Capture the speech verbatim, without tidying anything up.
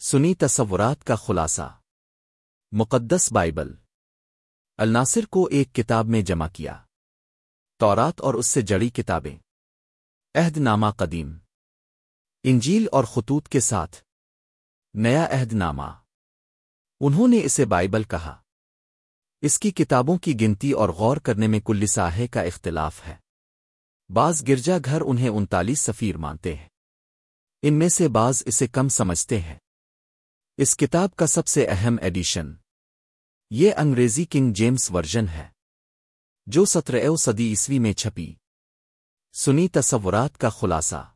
सुनी तसव्वुरात का खुलासा। मुक़द्दस बाइबल अल-नासिर को एक किताब में जमा किया। तौरात और उससे जड़ी किताबें, अहदनामा कदीम, इंजील और खुतूत के साथ नया अहदनामा। उन्होंने इसे बाइबल कहा। इसकी किताबों की गिनती और गौर करने में कुल्ली साहे का इख्तिलाफ है। बाज़ गिरजाघर उन्हें उनतालीस सफ़ीर मानते हैं, इनमें से बाज़ इसे कम समझते हैं। इस किताब का सबसे अहम एडिशन ये अंग्रेज़ी किंग जेम्स वर्जन है, जो सत्रहवीं सदी ईस्वी में छपी। सुनी तसव्वुरात का खुलासा।